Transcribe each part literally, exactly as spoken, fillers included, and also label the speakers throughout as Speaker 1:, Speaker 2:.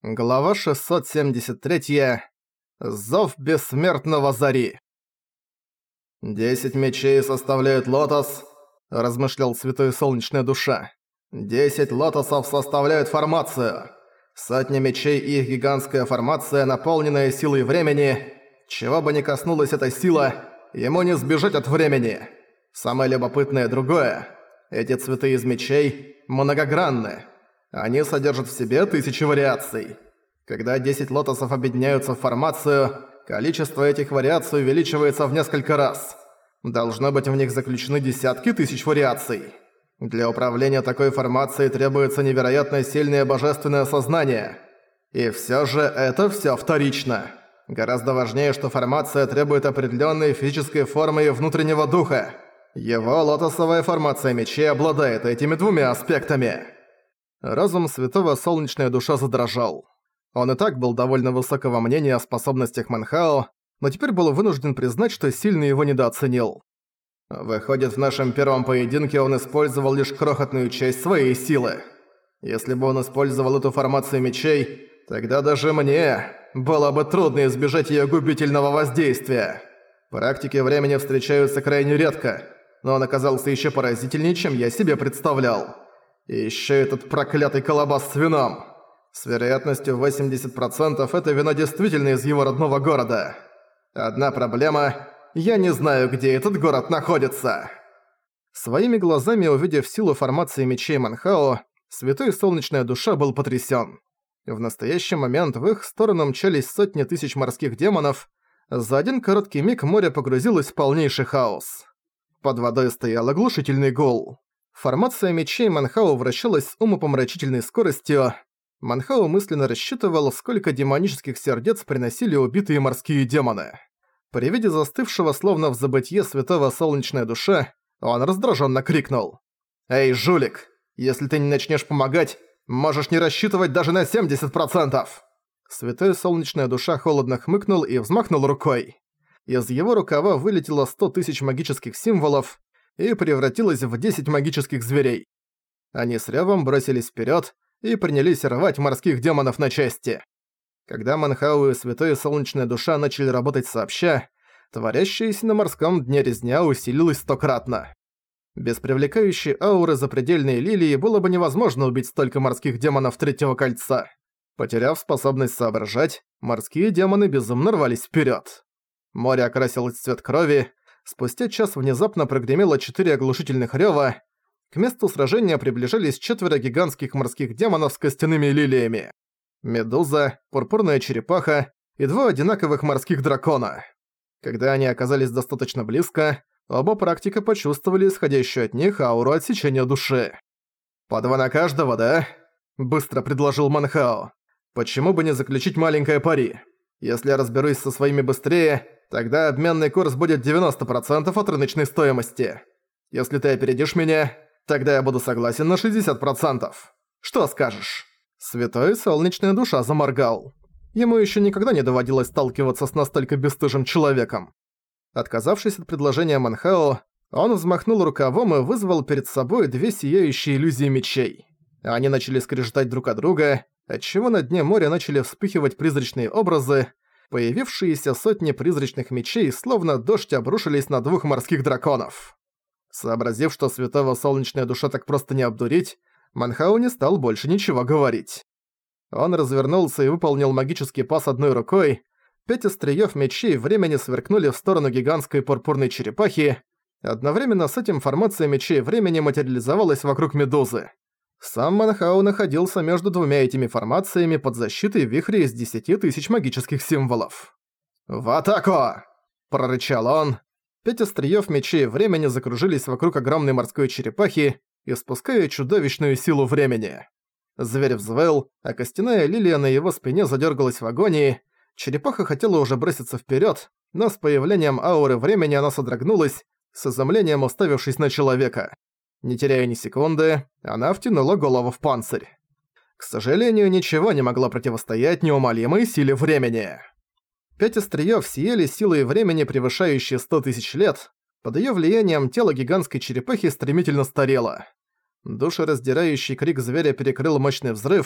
Speaker 1: Глава шестьсот семьдесят три. Зов бессмертного Зари. «Десять мечей составляют лотос», — размышлял Святой Солнечная Душа. «Десять лотосов составляют формацию. Сотня мечей и их гигантская формация, наполненная силой времени. Чего бы ни коснулась эта сила, ему не сбежать от времени. Самое любопытное другое. Эти цветы из мечей многогранны. Они содержат в себе тысячи вариаций. Когда десять лотосов объединяются в формацию, количество этих вариаций увеличивается в несколько раз. Должно быть, в них заключены десятки тысяч вариаций. Для управления такой формацией требуется невероятно сильное божественное сознание. И всё же это всё вторично. Гораздо важнее, что формация требует определённой физической формы и внутреннего духа. Его лотосовая формация мечей обладает этими двумя аспектами». Разум Святого Солнечная Душа задрожал. Он и так был довольно высокого мнения о способностях Манхао, но теперь был вынужден признать, что сильно его недооценил. Выходит, в нашем первом поединке он использовал лишь крохотную часть своей силы. Если бы он использовал эту формацию мечей, тогда даже мне было бы трудно избежать её губительного воздействия. Практики времени встречаются крайне редко, но он оказался ещё поразительнее, чем я себе представлял. И ещё этот проклятый колобас с вином. С вероятностью восемьдесят процентов это вино действительно из его родного города. Одна проблема – я не знаю, где этот город находится. Своими глазами увидев силу формации мечей Манхао, Святой Солнечная Душа был потрясён. В настоящий момент в их сторону мчались сотни тысяч морских демонов. За один короткий миг море погрузилось в полнейший хаос. Под водой стоял оглушительный гул. Формация мечей Манхао вращалась с умопомрачительной скоростью. Манхао мысленно рассчитывал, сколько демонических сердец приносили убитые морские демоны. При виде застывшего словно в забытье Святого Солнечная Душа, он раздражённо крикнул: «Эй, жулик, если ты не начнешь помогать, можешь не рассчитывать даже на семьдесят процентов!» Святой Солнечная Душа холодно хмыкнул и взмахнул рукой. Из его рукава вылетело сто тысяч магических символов и превратилось в десять магических зверей. Они с рёвом бросились вперёд и принялись рвать морских демонов на части. Когда Манхао и Святой Солнечная Душа начали работать сообща, творящаяся на морском дне резня усилилась стократно. Без привлекающей ауры запредельной лилии было бы невозможно убить столько морских демонов третьего кольца. Потеряв способность соображать, морские демоны безумно рвались вперёд. Море окрасилось в цвет крови. Спустя час внезапно прогремело четыре оглушительных рёва. К месту сражения приближались четверо гигантских морских демонов с костяными лилиями. Медуза, пурпурная черепаха и два одинаковых морских дракона. Когда они оказались достаточно близко, оба практика почувствовали исходящую от них ауру отсечения души. «По два на каждого, да?» – быстро предложил Манхао. «Почему бы не заключить маленькое пари? Если я разберусь со своими быстрее, тогда обменный курс будет девяносто процентов от рыночной стоимости. Если ты опередишь меня, тогда я буду согласен на шестьдесят процентов. Что скажешь?» Святой Солнечная Душа заморгал. Ему ещё никогда не доводилось сталкиваться с настолько бесстыжим человеком. Отказавшись от предложения Манхао, он взмахнул рукавом и вызвал перед собой две сияющие иллюзии мечей. Они начали скрежетать друг от друга, отчего на дне моря начали вспыхивать призрачные образы. Появившиеся сотни призрачных мечей, словно дождь, обрушились на двух морских драконов. Сообразив, что Святого Солнечная Душа так просто не обдурить, Манхао не стал больше ничего говорить. Он развернулся и выполнил магический пас одной рукой. Пять остриёв мечей времени сверкнули в сторону гигантской пурпурной черепахи. Одновременно с этим формация мечей времени материализовалась вокруг Медузы. Сам Манхао находился между двумя этими формациями под защитой вихря из десяти тысяч магических символов. «В атаку!» – прорычал он. Пять остриёв мечей времени закружились вокруг огромной морской черепахи, испуская чудовищную силу времени. Зверь взвыл, а костяная лилия на его спине задергалась в агонии. Черепаха хотела уже броситься вперед, но с появлением ауры времени она содрогнулась, с изумлением уставившись на человека. Не теряя ни секунды, она втянула голову в панцирь. К сожалению, ничего не могло противостоять неумолимой силе времени. Пять остриёв сияли силой времени, превышающей сто тысяч лет. Под её влиянием тело гигантской черепахи стремительно старело. Душераздирающий крик зверя перекрыл мощный взрыв.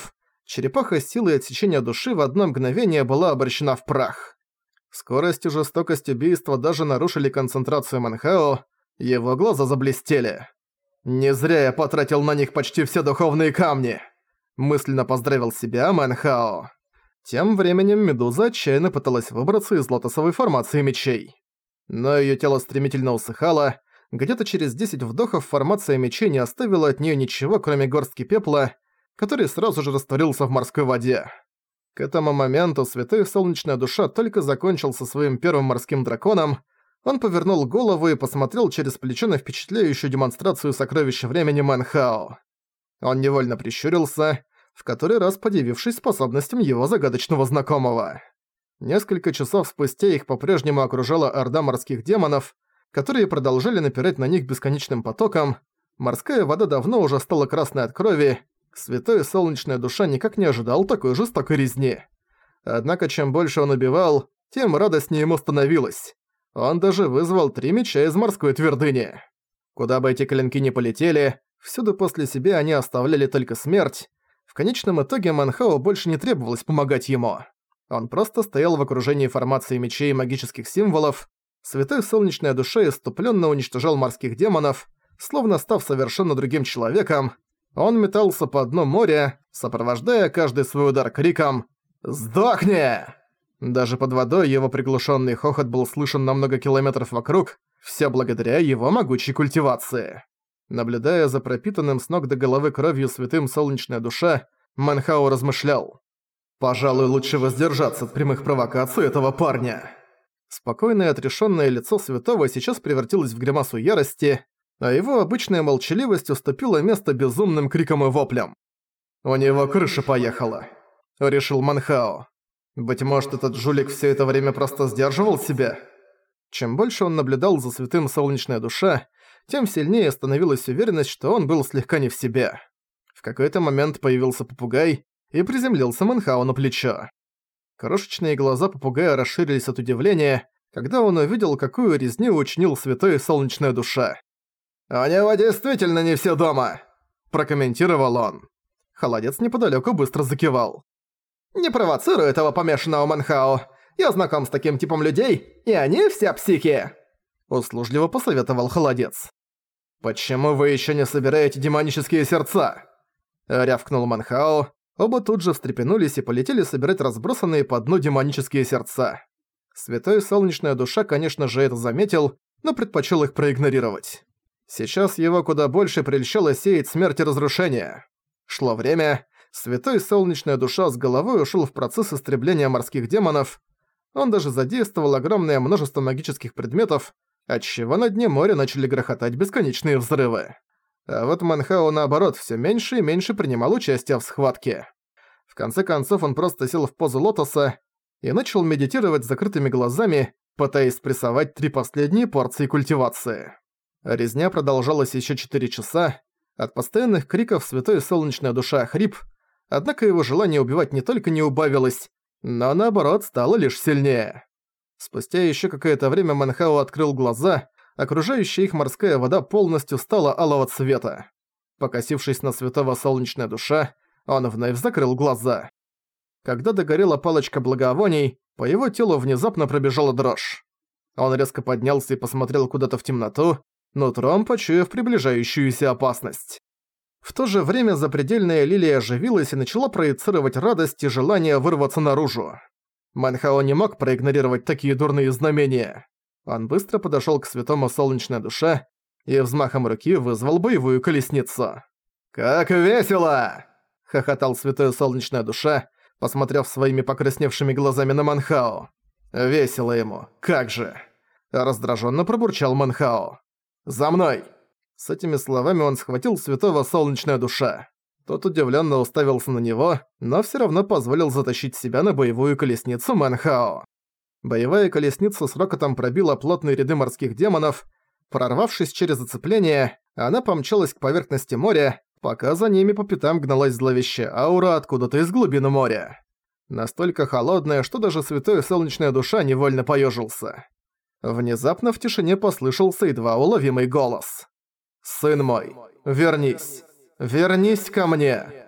Speaker 1: черепаха силы отсечения души в одно мгновение была обращена в прах. Скорость и жестокость убийства даже нарушили концентрацию Манхао, его глаза заблестели. «Не зря я потратил на них почти все духовные камни!» Мысленно поздравил себя Манхао. Тем временем Медуза отчаянно пыталась выбраться из лотосовой формации мечей. Но её тело стремительно усыхало, где-то через десять вдохов формация мечей не оставила от неё ничего, кроме горстки пепла, который сразу же растворился в морской воде. К этому моменту Святой Солнечная Душа только закончил со своим первым морским драконом. Он повернул голову и посмотрел через плечо на впечатляющую демонстрацию сокровища времени Манхао. Он невольно прищурился, в который раз подивившись способностям его загадочного знакомого. Несколько часов спустя их по-прежнему окружала орда морских демонов, которые продолжали напирать на них бесконечным потоком. Морская вода давно уже стала красной от крови. Святой Солнечная Душа никак не ожидал такой жестокой резни. Однако чем больше он убивал, тем радостнее ему становилось. Он даже вызвал три меча из морской твердыни. Куда бы эти клинки ни полетели, всюду после себя они оставляли только смерть. В конечном итоге Манхао больше не требовалось помогать ему. Он просто стоял в окружении формации мечей и магических символов. Святой Солнечная Душа исступленно уничтожал морских демонов, словно став совершенно другим человеком. Он метался по дну моря, сопровождая каждый свой удар криком «Сдохни!». Даже под водой его приглушенный хохот был слышен на много километров вокруг, все благодаря его могучей культивации. Наблюдая за пропитанным с ног до головы кровью Святым Солнечная Душа, Манхао размышлял: «Пожалуй, лучше воздержаться от прямых провокаций этого парня». Спокойное отрешенное лицо святого сейчас превратилось в гримасу ярости, а его обычная молчаливость уступила место безумным крикам и воплям. «У него крыша поехала», — решил Манхао. «Быть может, этот жулик все это время просто сдерживал себя?» Чем больше он наблюдал за Святым Солнечная Душа, тем сильнее становилась уверенность, что он был слегка не в себе. В какой-то момент появился попугай и приземлился Манхао на плечо. Крошечные глаза попугая расширились от удивления, когда он увидел, какую резню учинил Святой Солнечная Душа. «У него действительно не все дома!» – прокомментировал он. Холодец неподалёку быстро закивал. «Не провоцируй этого помешанного Манхао. Я знаком с таким типом людей, и они все психи!» Услужливо посоветовал Холодец. «Почему вы ещё не собираете демонические сердца?» Рявкнул Манхао. Оба тут же встрепенулись и полетели собирать разбросанные по дну демонические сердца. Святой Солнечная Душа, конечно же, это заметил, но предпочёл их проигнорировать. Сейчас его куда больше прельщало сеять смерть и разрушение. Шло время, Святой Солнечная Душа с головой ушел в процесс истребления морских демонов. Он даже задействовал огромное множество магических предметов, отчего на дне моря начали грохотать бесконечные взрывы. А вот Манхао, наоборот, все меньше и меньше принимал участие в схватке. В конце концов он просто сел в позу лотоса и начал медитировать с закрытыми глазами, пытаясь спрессовать три последние порции культивации. Резня продолжалась еще четыре часа. От постоянных криков Святой Солнечная Душа охрип, однако его желание убивать не только не убавилось, но наоборот стало лишь сильнее. Спустя еще какое-то время Манхао открыл глаза, окружающая их морская вода полностью стала алого цвета. Покосившись на Святого Солнечная Душа, он вновь закрыл глаза. Когда догорела палочка благовоний, по его телу внезапно пробежала дрожь. Он резко поднялся и посмотрел куда-то в темноту, нутром почуяв приближающуюся опасность. В то же время запредельная лилия оживилась и начала проецировать радость и желание вырваться наружу. Манхао не мог проигнорировать такие дурные знамения. Он быстро подошёл к Святому Солнечная Душа и взмахом руки вызвал боевую колесницу. «Как весело!» — хохотал Святая Солнечная Душа, посмотрев своими покрасневшими глазами на Манхао. «Весело ему, как же!» — раздражённо пробурчал Манхао. «За мной!» С этими словами он схватил Святого Солнечная Душа. Тот удивлённо уставился на него, но всё равно позволил затащить себя на боевую колесницу Манхао. Боевая колесница с рокотом пробила плотные ряды морских демонов. Прорвавшись через зацепление, она помчалась к поверхности моря, пока за ними по пятам гналась зловещая аура откуда-то из глубины моря. Настолько холодная, что даже Святая Солнечная Душа невольно поёжился. Внезапно в тишине послышался едва уловимый голос. «Сын мой, вернись! Вернись ко мне!»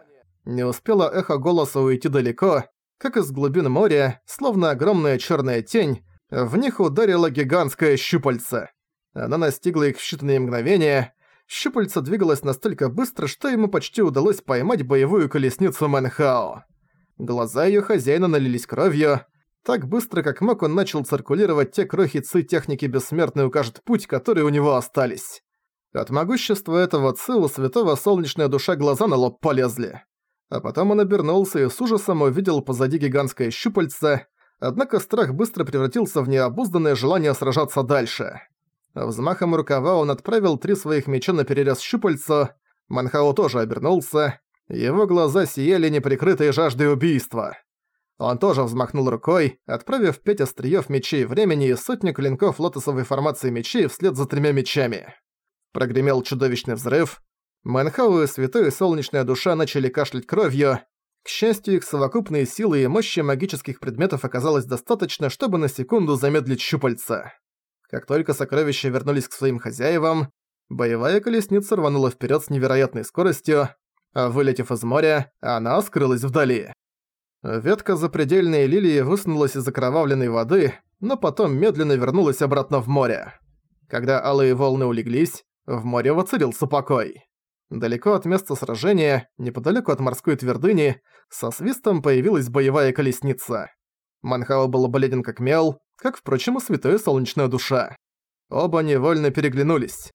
Speaker 1: Не успело эхо голоса уйти далеко, как из глубин моря, словно огромная черная тень, в них ударило гигантское щупальце. Она настигла их в считанные мгновения. Щупальце двигалось настолько быстро, что ему почти удалось поймать боевую колесницу Мэнхао. Глаза её хозяина налились кровью. Так быстро, как мог, он начал циркулировать те крохи ци техники бессмертной укажет путь, которые у него остались. От могущества этого ци у святого солнечная душа глаза на лоб полезли. А потом он обернулся и с ужасом увидел позади гигантское щупальце, однако страх быстро превратился в необузданное желание сражаться дальше. Взмахом рукава он отправил три своих меча наперерез щупальцу. Манхао тоже обернулся. Его глаза сияли неприкрытой жаждой убийства. Он тоже взмахнул рукой, отправив пять остриёв мечей времени и сотню клинков лотосовой формации мечей вслед за тремя мечами. Прогремел чудовищный взрыв. Мэнхао и святой солнечная душа начали кашлять кровью. К счастью, их совокупные силы и мощи магических предметов оказалось достаточно, чтобы на секунду замедлить щупальца. Как только сокровища вернулись к своим хозяевам, боевая колесница рванула вперед с невероятной скоростью, а вылетев из моря, она скрылась вдали. Ветка запредельной лилии высунулась из окровавленной воды, но потом медленно вернулась обратно в море. Когда алые волны улеглись, в море воцарился покой. Далеко от места сражения, неподалеку от морской твердыни, со свистом появилась боевая колесница. Манхао был бледен как мел, как, впрочем, и святая солнечная душа. Оба невольно переглянулись.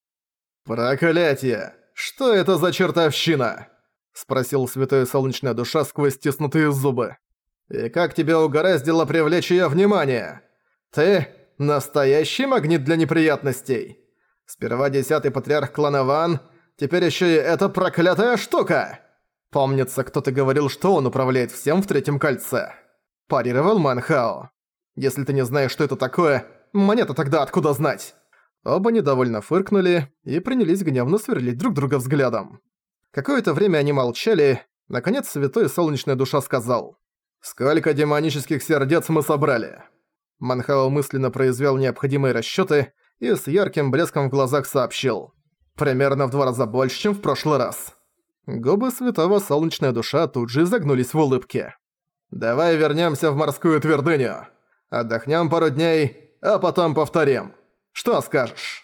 Speaker 1: «Проклятие! Что это за чертовщина?» — спросил святая солнечная душа сквозь стиснутые зубы. «И как тебя угораздило привлечь её внимание? Ты — настоящий магнит для неприятностей. Сперва десятый патриарх клана Ван, теперь ещё и эта проклятая штука!» Помнится, кто-то говорил, что он управляет всем в третьем кольце. Парировал Манхао. «Если ты не знаешь, что это такое, мне-то тогда откуда знать?» Оба недовольно фыркнули и принялись гневно сверлить друг друга взглядом. Какое-то время они молчали. Наконец, святой солнечная душа сказал: «Сколько демонических сердец мы собрали?» Манхао мысленно произвел необходимые расчёты и с ярким блеском в глазах сообщил: «Примерно в два раза больше, чем в прошлый раз». Губы святого солнечная душа тут же изогнулись в улыбке. «Давай вернёмся в морскую твердыню. Отдохнём пару дней, а потом повторим. Что скажешь?»